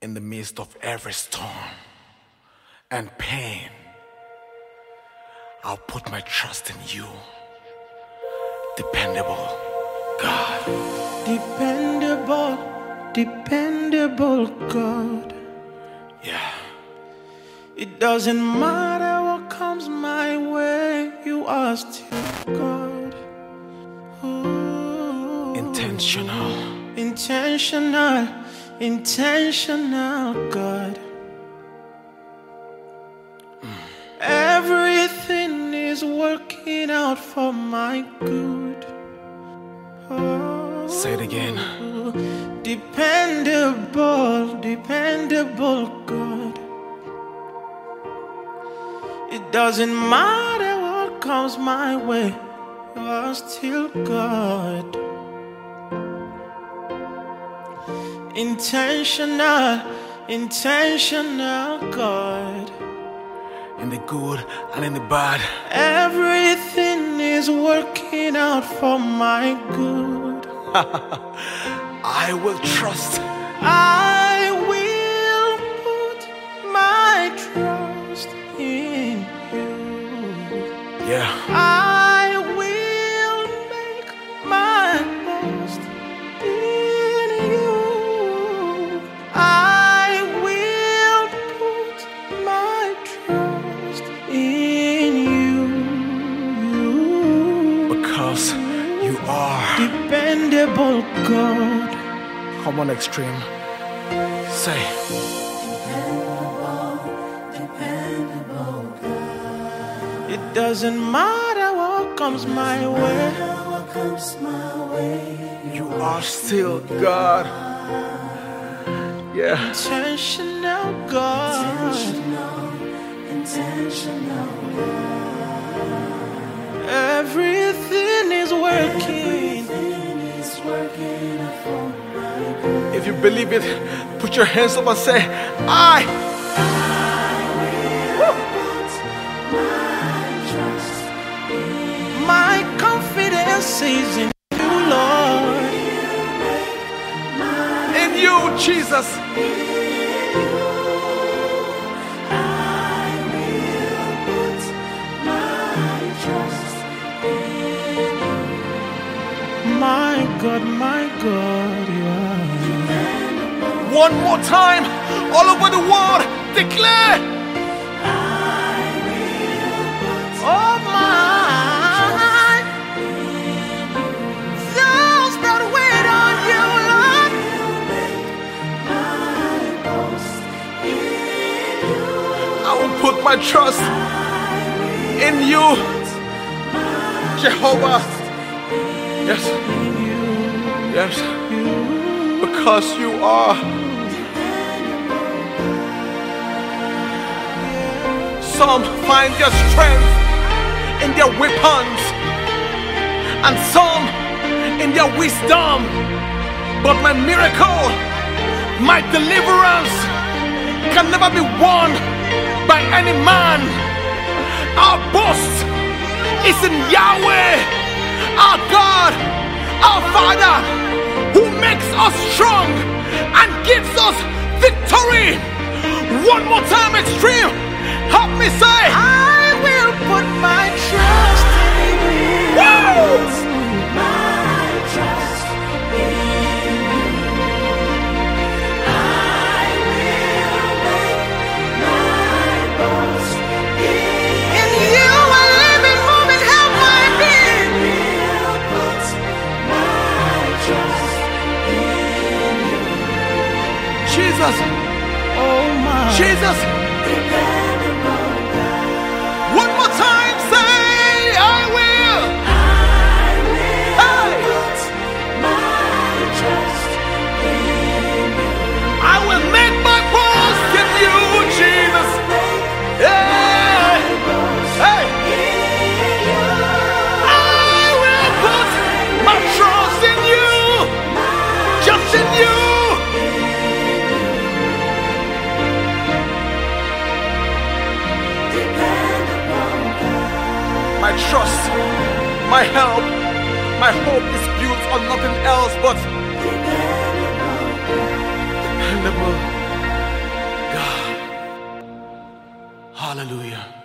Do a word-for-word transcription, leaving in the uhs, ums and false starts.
in the midst of every storm and pain, I'll put my trust in you, dependable God. Dependable, dependable God. Yeah. It doesn't matter what comes my way, you are still God. Ooh. Intentional. Intentional, intentional God. Mm. Everything is working out for my good. Oh. Say it again. Dependable, dependable God. It doesn't matter what comes my way, you are still God. Intentional, intentional God. In the good and in the bad, everything is working out for my good. I will trust. I will put my trust in you. Yeah. I will make my boast in you. I will put my trust in you. Because you are dependable God. Come on, Extreme. Say. Dependable, dependable God. It doesn't matter what comes my way. What comes my way. You are still God. Yeah. Intentional God. Intentional, intentional God. Everything is working. Everything is working for my good. If you believe it, put your hands up and say, I. I will put my trust in you. My confidence is in you, Lord. In you, Jesus. My God, my God, you are. One more time, all over the world, declare. Oh my, those that wait on you, Lord. I will put my trust in you, Jehovah. Yes, yes, because you are. Some find their strength in their weapons, and some in their wisdom. But my miracle, my deliverance can never be won by any man. Our boast is in Yahweh, our God, our Father, who makes us strong and gives us victory. One more time, Extreme. Help me say, I will put my trust in you. Woo! My trust in you. I will make my boast in, in you. I live and move and have my being. I will put my trust in you. Jesus, Oh my. Jesus. Dependable God. One more time, say, I will. I will Hey. put my trust in you. I will make my boast in you, Jesus. Yeah. Hey. I will put my trust in you, just in you. My trust, my help, my hope is built on nothing else but dependable Hallelujah.